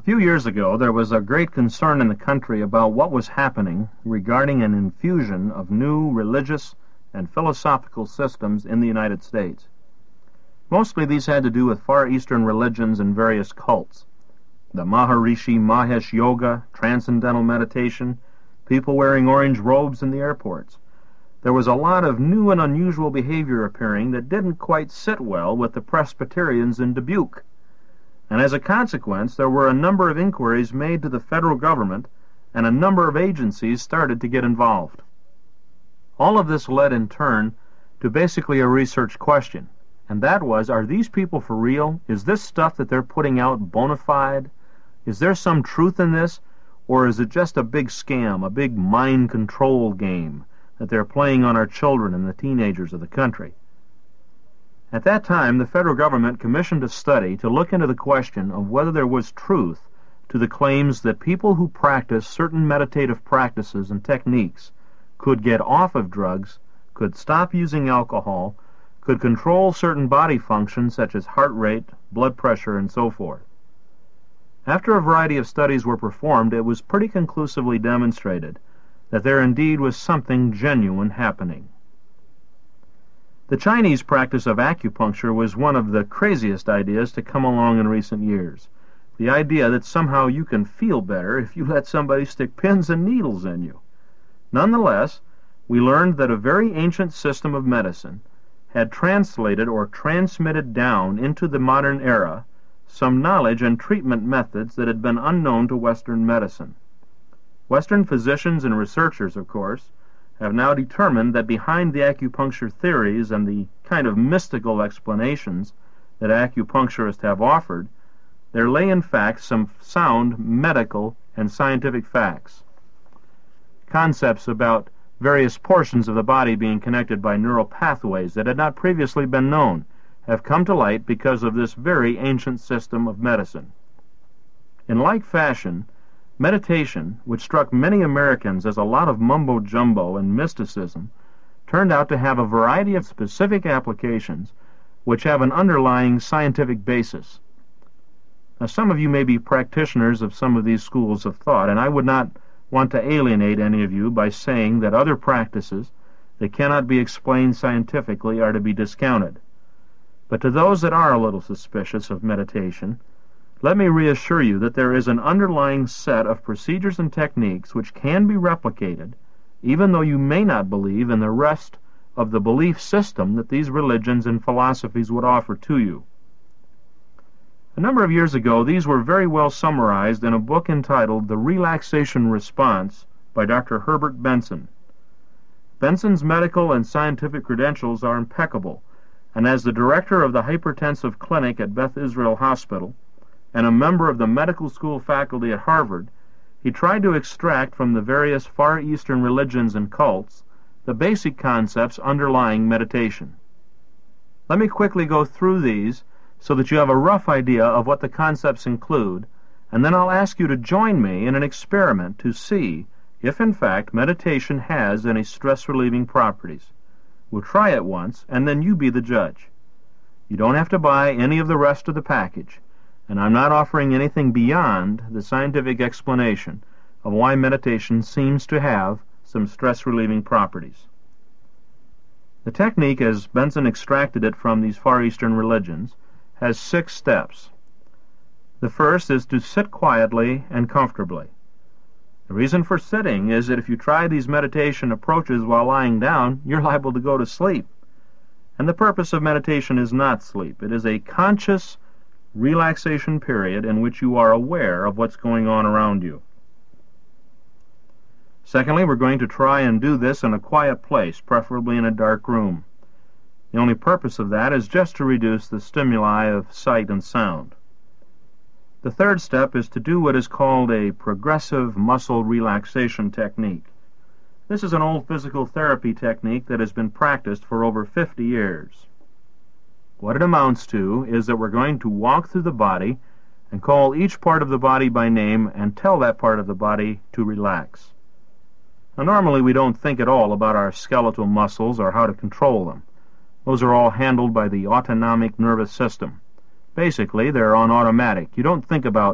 few years ago, there was a great concern in the country about what was happening regarding an infusion of new religious and philosophical systems in the United States. Mostly these had to do with Far Eastern religions and various cults. The Maharishi Mahesh Yoga, transcendental meditation, people wearing orange robes in the airports. There was a lot of new and unusual behavior appearing that didn't quite sit well with the Presbyterians in Dubuque. And as a consequence, there were a number of inquiries made to the federal government, and a number of agencies started to get involved. All of this led in turn to basically a research question, and that was, are these people for real? Is this stuff that they're putting out bona fide? Is there some truth in this, or is it just a big scam, a big mind control game that they're playing on our children and the teenagers of the country? At that time, the federal government commissioned a study to look into the question of whether there was truth to the claims that people who practice certain meditative practices and techniques could get off of drugs, could stop using alcohol, could control certain body functions such as heart rate, blood pressure, and so forth. After a variety of studies were performed, it was pretty conclusively demonstrated that there indeed was something genuine happening. The Chinese practice of acupuncture was one of the craziest ideas to come along in recent years. The idea that somehow you can feel better if you let somebody stick pins and needles in you. Nonetheless, we learned that a very ancient system of medicine had translated or transmitted down into the modern era some knowledge and treatment methods that had been unknown to Western medicine. Western physicians and researchers, of course, have now determined that behind the acupuncture theories and the kind of mystical explanations that acupuncturists have offered, there lay in fact some sound medical and scientific facts. Concepts about various portions of the body being connected by neural pathways that had not previously been known have come to light because of this very ancient system of medicine. In like fashion, meditation, which struck many Americans as a lot of mumbo-jumbo and mysticism, turned out to have a variety of specific applications which have an underlying scientific basis. Now, some of you may be practitioners of some of these schools of thought, and I would not want to alienate any of you by saying that other practices that cannot be explained scientifically are to be discounted. But to those that are a little suspicious of meditation, let me reassure you that there is an underlying set of procedures and techniques which can be replicated, even though you may not believe in the rest of the belief system that these religions and philosophies would offer to you. A number of years ago, these were very well summarized in a book entitled The Relaxation Response by Dr. Herbert Benson. Benson's medical and scientific credentials are impeccable, and as the director of the hypertensive clinic at Beth Israel Hospital, and a member of the medical school faculty at Harvard, he tried to extract from the various Far Eastern religions and cults the basic concepts underlying meditation. Let me quickly go through these so that you have a rough idea of what the concepts include, and then I'll ask you to join me in an experiment to see if in fact meditation has any stress-relieving properties. We'll try it once, and then you be the judge. You don't have to buy any of the rest of the package, and I'm not offering anything beyond the scientific explanation of why meditation seems to have some stress-relieving properties. The technique, as Benson extracted it from these Far Eastern religions, has 6 steps. The first is to sit quietly and comfortably. The reason for sitting is that if you try these meditation approaches while lying down, you're liable to go to sleep. And the purpose of meditation is not sleep. It is a conscious relaxation period in which you are aware of what's going on around you. Secondly, we're going to try and do this in a quiet place, preferably in a dark room. The only purpose of that is just to reduce the stimuli of sight and sound. The third step is to do what is called a progressive muscle relaxation technique. This is an old physical therapy technique that has been practiced for over 50 years. What it amounts to is that we're going to walk through the body and call each part of the body by name and tell that part of the body to relax. Now, normally we don't think at all about our skeletal muscles or how to control them. Those are all handled by the autonomic nervous system. Basically, they're on automatic. You don't think about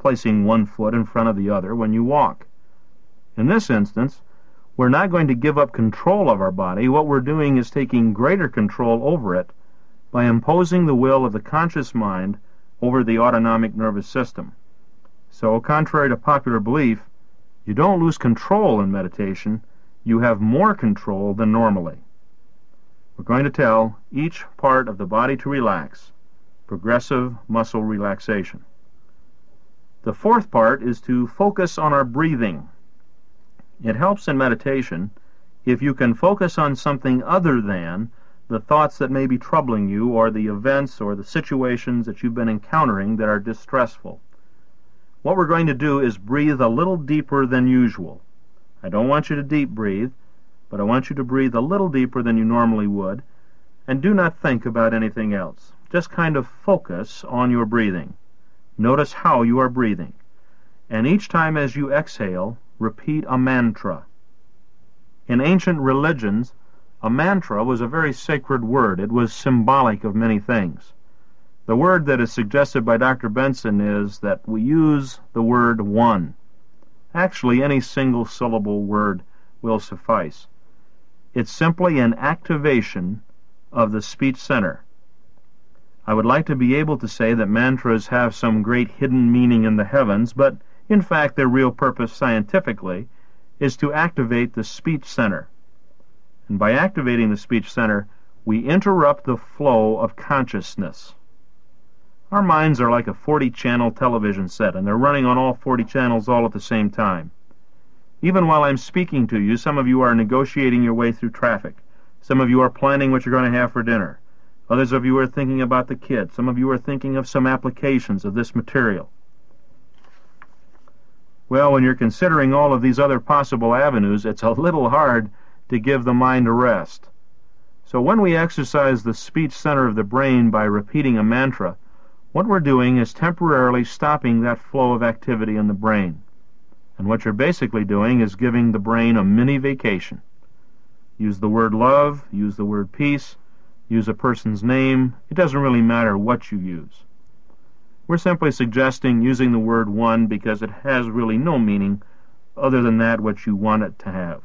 placing one foot in front of the other when you walk. In this instance, we're not going to give up control of our body. What we're doing is taking greater control over it by imposing the will of the conscious mind over the autonomic nervous system. So, contrary to popular belief, you don't lose control in meditation, you have more control than normally. We're going to tell each part of the body to relax, progressive muscle relaxation. The fourth part is to focus on our breathing. It helps in meditation if you can focus on something other than the thoughts that may be troubling you or the events or the situations that you've been encountering that are distressful. What we're going to do is breathe a little deeper than usual. I don't want you to deep breathe, but I want you to breathe a little deeper than you normally would, and do not think about anything else. Just kind of focus on your breathing. Notice how you are breathing. And each time as you exhale, repeat a mantra. In ancient religions, a mantra was a very sacred word. It was symbolic of many things. The word that is suggested by Dr. Benson is that we use the word one. Actually, any single syllable word will suffice. It's simply an activation of the speech center. I would like to be able to say that mantras have some great hidden meaning in the heavens, but in fact their real purpose scientifically is to activate the speech center. And by activating the speech center, we interrupt the flow of consciousness. Our minds are like a 40-channel television set, and they're running on all 40 channels all at the same time. Even while I'm speaking to you, some of you are negotiating your way through traffic. Some of you are planning what you're going to have for dinner. Others of you are thinking about the kids. Some of you are thinking of some applications of this material. Well, when you're considering all of these other possible avenues, it's a little hard to give the mind a rest. So when we exercise the speech center of the brain by repeating a mantra, what we're doing is temporarily stopping that flow of activity in the brain. And what you're basically doing is giving the brain a mini vacation. Use the word love, use the word peace, use a person's name. It doesn't really matter what you use. We're simply suggesting using the word one because it has really no meaning other than that which you want it to have.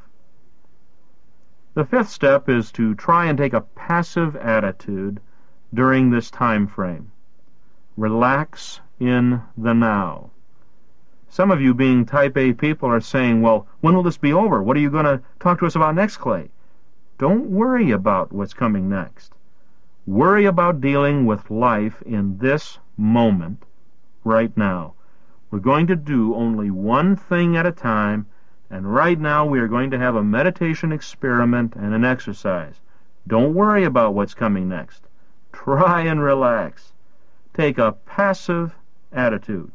The fifth step is to try and take a passive attitude during this time frame. Relax in the now. Some of you, being type A people, are saying, well, when will this be over? What are you going to talk to us about next, Clay? Don't worry about what's coming next. Worry about dealing with life in this moment, right now. We're going to do only one thing at a time, and right now we are going to have a meditation experiment and an exercise. Don't worry about what's coming next. Try and relax. Take a passive attitude.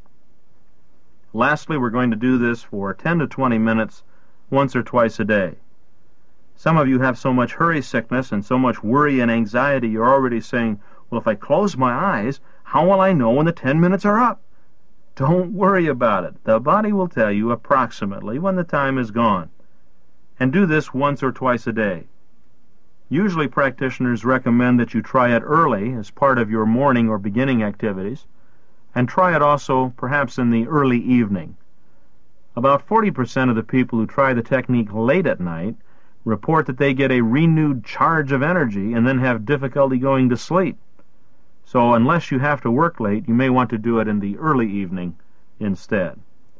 Lastly, we're going to do this for 10 to 20 minutes once or twice a day. Some of you have so much hurry sickness and so much worry and anxiety, you're already saying, well, if I close my eyes, how will I know when the 10 minutes are up? Don't worry about it. The body will tell you approximately when the time is gone. And do this once or twice a day. Usually practitioners recommend that you try it early as part of your morning or beginning activities, and try it also perhaps in the early evening. About 40% of the people who try the technique late at night report that they get a renewed charge of energy and then have difficulty going to sleep. So unless you have to work late, you may want to do it in the early evening instead.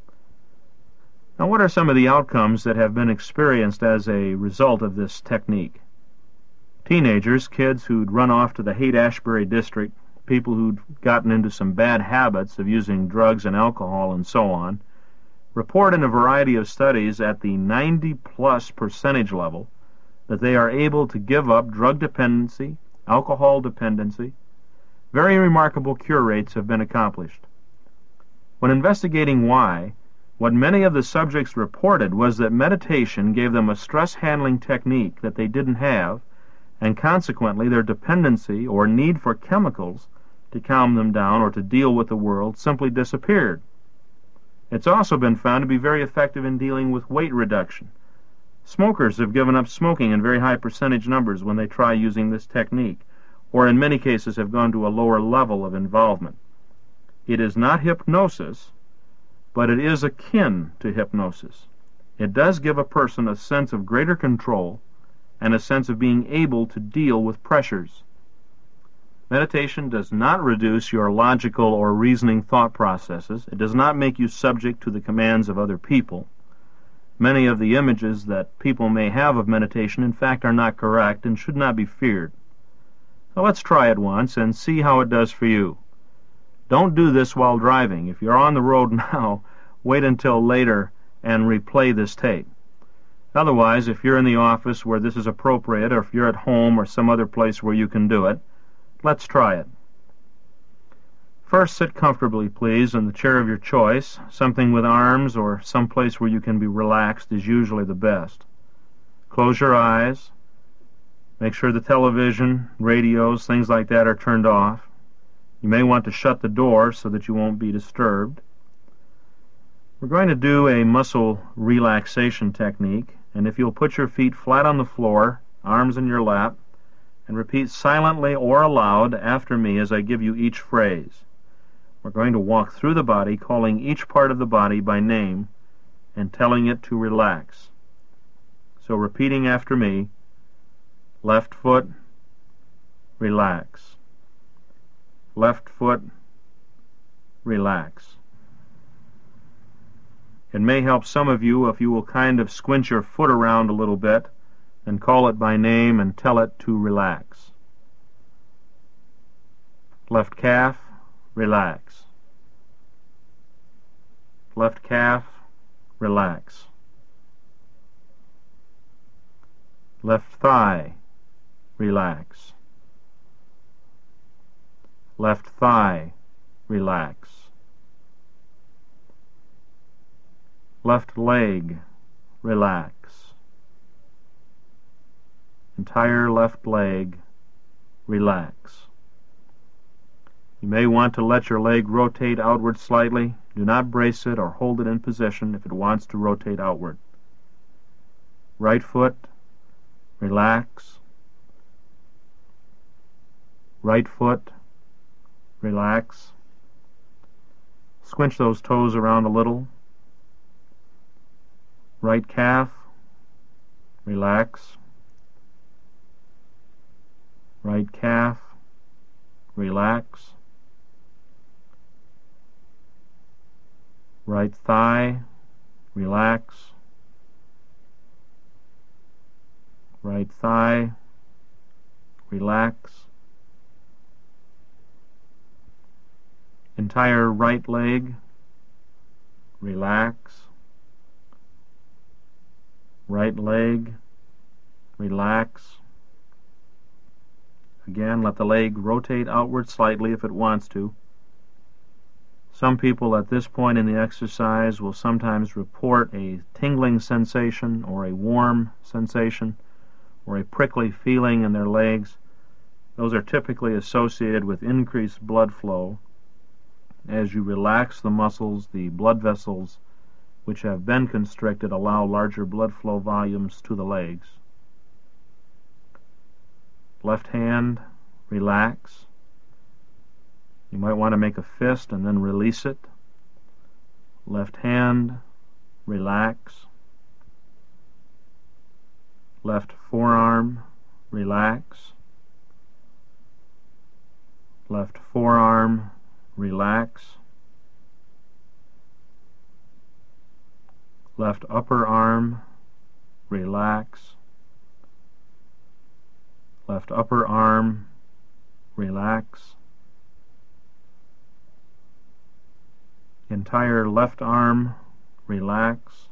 Now, what are some of the outcomes that have been experienced as a result of this technique? Teenagers, kids who'd run off to the Haight-Ashbury district, people who'd gotten into some bad habits of using drugs and alcohol and so on, report in a variety of studies at the 90+ percentage level that they are able to give up drug dependency, alcohol dependency. Very remarkable cure rates have been accomplished. When investigating why, what many of the subjects reported was that meditation gave them a stress handling technique that they didn't have, and consequently their dependency or need for chemicals to calm them down or to deal with the world simply disappeared. It's also been found to be very effective in dealing with weight reduction. Smokers have given up smoking in very high percentage numbers when they try using this technique, or in many cases have gone to a lower level of involvement. It is not hypnosis, but it is akin to hypnosis. It does give a person a sense of greater control and a sense of being able to deal with pressures. Meditation does not reduce your logical or reasoning thought processes. It does not make you subject to the commands of other people. Many of the images that people may have of meditation, in fact, are not correct and should not be feared. So let's try it once and see how it does for you. Don't do this while driving. If you're on the road now, wait until later and replay this tape. Otherwise, if you're in the office where this is appropriate, or if you're at home or some other place where you can do it, let's try it. First, sit comfortably, please, in the chair of your choice. Something with arms or some place where you can be relaxed is usually the best. Close your eyes. Make sure the television, radios, things like that are turned off. You may want to shut the door so that you won't be disturbed. We're going to do a muscle relaxation technique, and if you'll put your feet flat on the floor, arms in your lap, and repeat silently or aloud after me as I give you each phrase. We're going to walk through the body, calling each part of the body by name and telling it to relax. So repeating after me, left foot, relax. Left foot, relax. It may help some of you if you will kind of squint your foot around a little bit and call it by name and tell it to relax. Left calf, relax. Left calf, relax. Left thigh, relax. Left thigh, relax. Left leg, relax. Entire left leg, relax. You may want to let your leg rotate outward slightly. Do not brace it or hold it in position if it wants to rotate outward. Right foot, relax. Right foot, relax. Squinch those toes around a little. Right calf, relax. Right calf, relax. Right thigh, relax. Right thigh, relax. Entire right leg, relax. Right leg, relax. Again, let the leg rotate outward slightly if it wants to. Some people at this point in the exercise will sometimes report a tingling sensation or a warm sensation or a prickly feeling in their legs. Those are typically associated with increased blood flow. As you relax the muscles, the blood vessels which have been constricted allow larger blood flow volumes to the legs. Left hand, relax. You might want to make a fist and then release it. Left hand, relax. Left forearm, relax. Left forearm, relax. Left upper arm, relax. Left upper arm, relax. Entire left arm, relax.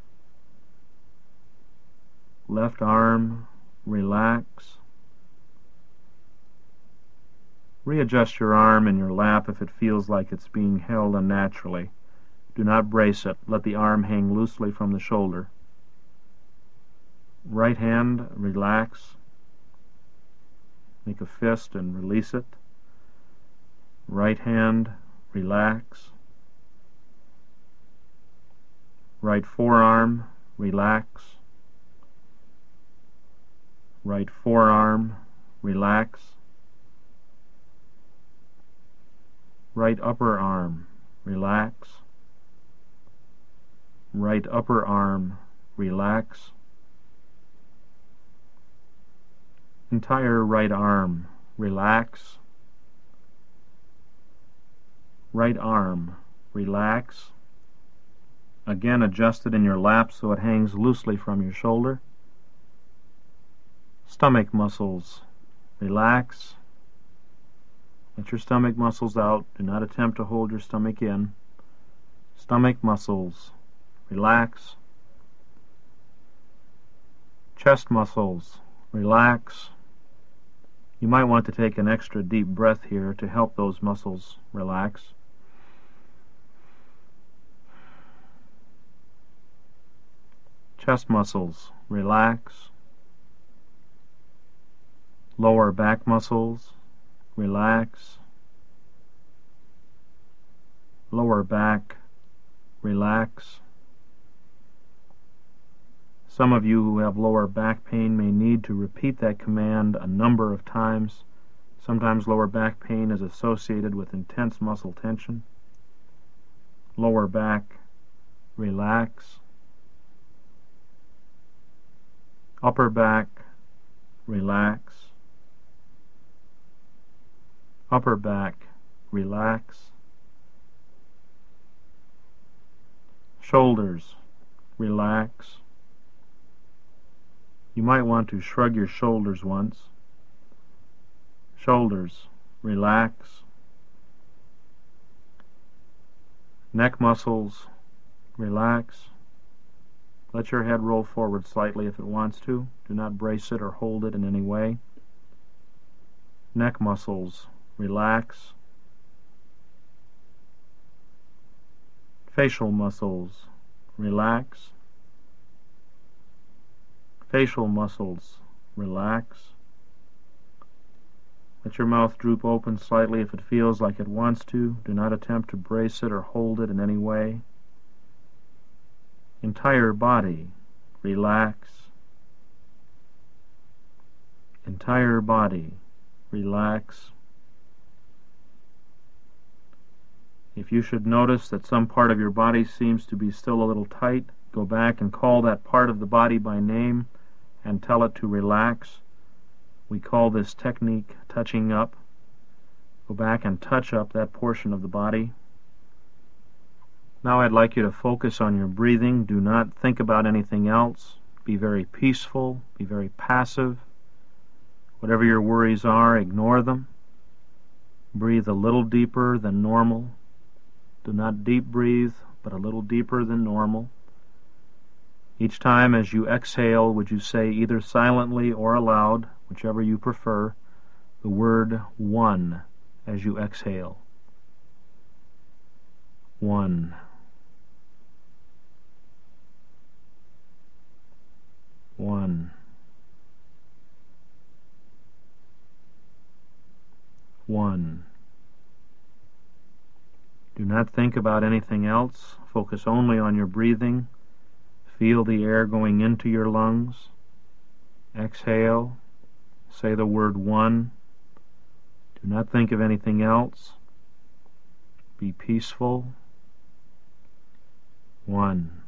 Left arm, relax. Readjust your arm in your lap if it feels like it's being held unnaturally. Do not brace it. Let the arm hang loosely from the shoulder. Right hand, relax. Make a fist and release it. Right hand, relax. Right forearm, relax. Right forearm, relax. Right upper arm, relax. right upper arm, relax. Entire right arm, relax. Right arm, relax. Again, adjust it in your lap so it hangs loosely from your shoulder. Stomach muscles, relax. Let your stomach muscles out. Do not attempt to hold your stomach in. Stomach muscles, relax. Chest muscles, relax. You might want to take an extra deep breath here to help those muscles relax. Chest muscles, relax. Lower back muscles, relax. Lower back, relax. Some of you who have lower back pain may need to repeat that command a number of times. Sometimes lower back pain is associated with intense muscle tension. Lower back, relax. Upper back, relax. Upper back, relax. Shoulders, relax. You might want to shrug your shoulders once. Shoulders, relax. Neck muscles, relax. Let your head roll forward slightly if it wants to. Do not brace it or hold it in any way. Neck muscles, relax. Facial muscles, relax. Facial muscles, relax. Let your mouth droop open slightly if it feels like it wants to. Do not attempt to brace it or hold it in any way. Entire body, relax. Entire body, relax. If you should notice that some part of your body seems to be still a little tight, go back and call that part of the body by name and tell it to relax. We call this technique touching up. Go back and touch up that portion of the body. Now I'd like you to focus on your breathing. Do not think about anything else. Be very peaceful. Be very passive. Whatever your worries are, ignore them. Breathe a little deeper than normal. Do not deep breathe, but a little deeper than normal. Each time as you exhale, would you say either silently or aloud, whichever you prefer, the word one as you exhale. One. One. One. Do not think about anything else. Focus only on your breathing. Feel the air going into your lungs. Exhale. Say the word one. Do not think of anything else. Be peaceful. One.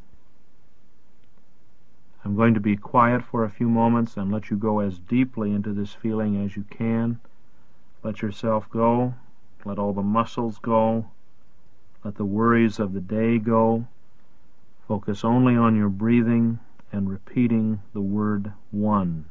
I'm going to be quiet for a few moments and let you go as deeply into this feeling as you can. Let yourself go. Let all the muscles go. Let the worries of the day go. Focus only on your breathing and repeating the word one.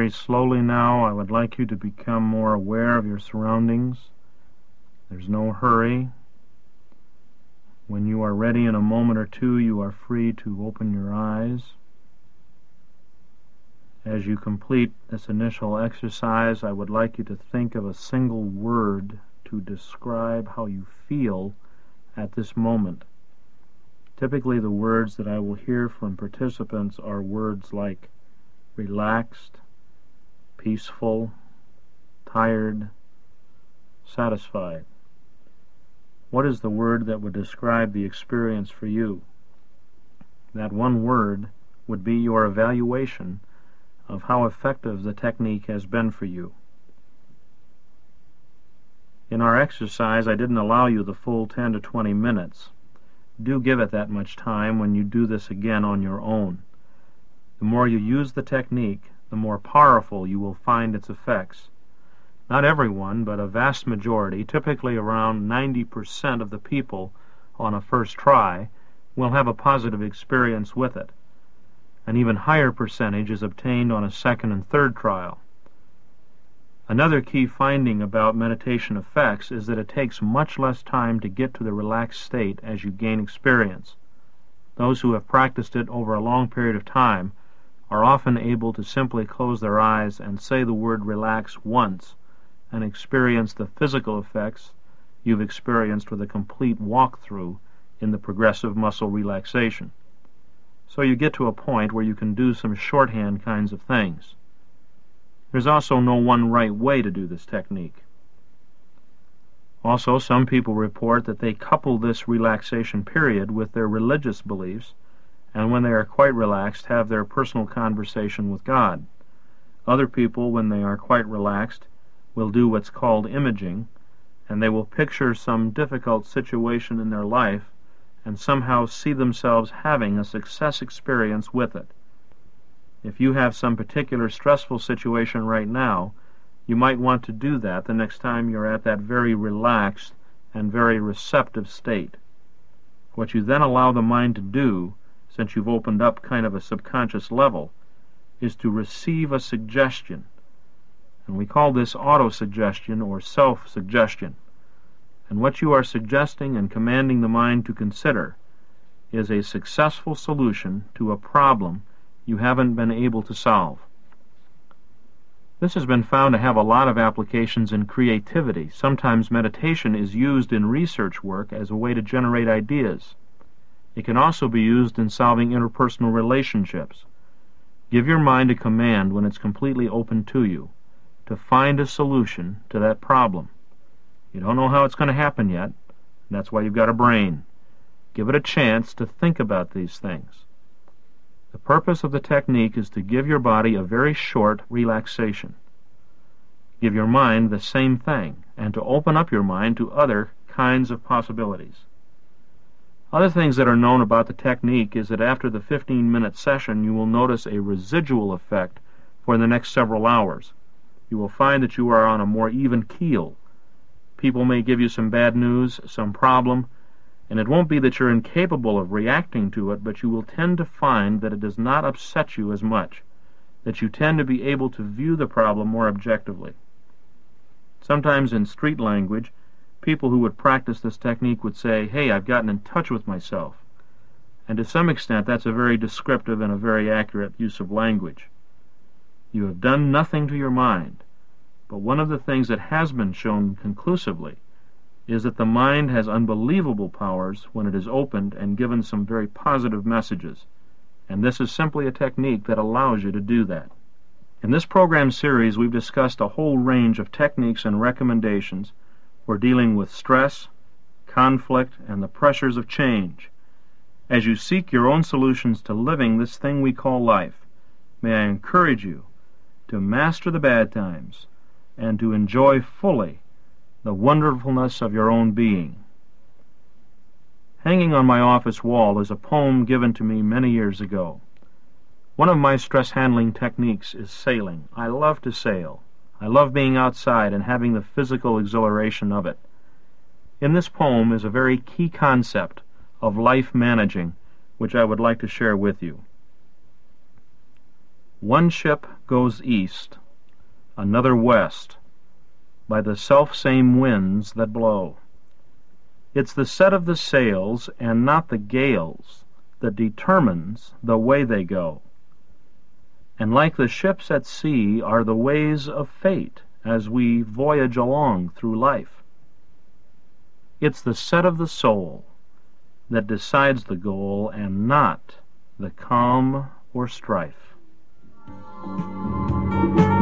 very slowly now, I would like you to become more aware of your surroundings. There's no hurry. When you are ready in a moment or two, you are free to open your eyes. As you complete this initial exercise, I would like you to think of a single word to describe how you feel at this moment. Typically, the words that I will hear from participants are words like relaxed, peaceful, tired, satisfied. What is the word that would describe the experience for you? That one word would be your evaluation of how effective the technique has been for you. In our exercise, I didn't allow you the full 10 to 20 minutes. Do give it that much time when you do this again on your own. The more you use the technique, the more powerful you will find its effects. Not everyone, but a vast majority, typically around 90% of the people on a first try, will have a positive experience with it. An even higher percentage is obtained on a second and third trial. Another key finding about meditation effects is that it takes much less time to get to the relaxed state as you gain experience. Those who have practiced it over a long period of time are often able to simply close their eyes and say the word relax once and experience the physical effects you've experienced with a complete walkthrough in the progressive muscle relaxation. So you get to a point where you can do some shorthand kinds of things. There's also no one right way to do this technique. Also, some people report that they couple this relaxation period with their religious beliefs, and when they are quite relaxed, have their personal conversation with God. Other people, when they are quite relaxed, will do what's called imaging, and they will picture some difficult situation in their life and somehow see themselves having a success experience with it. If you have some particular stressful situation right now, you might want to do that the next time you're at that very relaxed and very receptive state. What you then allow the mind to do, since you've opened up kind of a subconscious level, is to receive a suggestion. And we call this auto-suggestion or self-suggestion. And what you are suggesting and commanding the mind to consider is a successful solution to a problem you haven't been able to solve. This has been found to have a lot of applications in creativity. Sometimes meditation is used in research work as a way to generate ideas. It can also be used in solving interpersonal relationships. Give your mind a command when it's completely open to you to find a solution to that problem. You don't know how it's going to happen yet. That's why you've got a brain. Give it a chance to think about these things. The purpose of the technique is to give your body a very short relaxation. Give your mind the same thing, and to open up your mind to other kinds of possibilities. Other things that are known about the technique is that after the 15-minute session, you will notice a residual effect for the next several hours. You will find that you are on a more even keel. People may give you some bad news, some problem, and it won't be that you're incapable of reacting to it, but you will tend to find that it does not upset you as much, that you tend to be able to view the problem more objectively. Sometimes in street language, people who would practice this technique would say, "Hey, I've gotten in touch with myself." And to some extent, that's a very descriptive and a very accurate use of language. You have done nothing to your mind, but one of the things that has been shown conclusively is that the mind has unbelievable powers when it is opened and given some very positive messages, and this is simply a technique that allows you to do that. In this program series, we've discussed a whole range of techniques and recommendations for dealing with stress, conflict, and the pressures of change. As you seek your own solutions to living this thing we call life, may I encourage you to master the bad times and to enjoy fully the wonderfulness of your own being. Hanging on my office wall is a poem given to me many years ago. One of my stress-handling techniques is sailing. I love to sail. I love being outside and having the physical exhilaration of it. In this poem is a very key concept of life managing, which I would like to share with you. One ship goes east, another west, by the self-same winds that blow. It's the set of the sails, and not the gales, that determines the way they go. And like the ships at sea are the ways of fate as we voyage along through life. It's the set of the soul that decides the goal, and not the calm or strife.